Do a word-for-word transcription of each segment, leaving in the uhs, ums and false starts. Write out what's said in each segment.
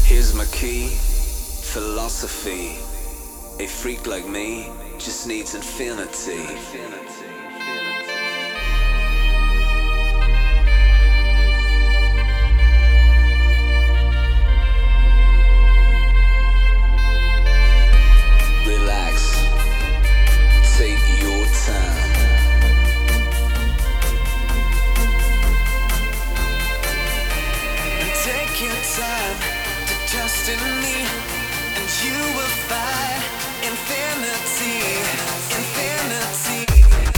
Here's my key, philosophy. A freak like me just needs infinity. Relax, take your time. Take your time to trust in me, and you will find infinity, infinity.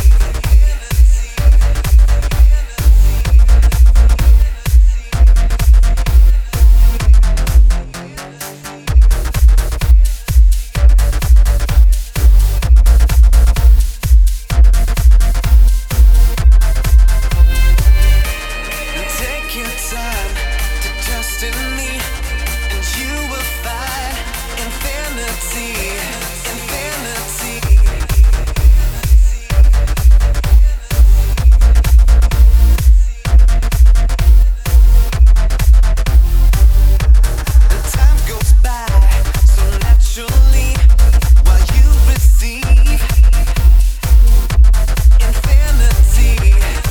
Take your time to trust in me, and you will find infinity, infinity. And time goes by so naturally while you receive infinity.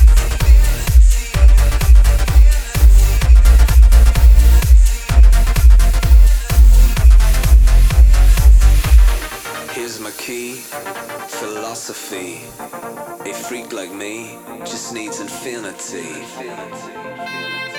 Here's my key, philosophy. A freak like me just needs infinity.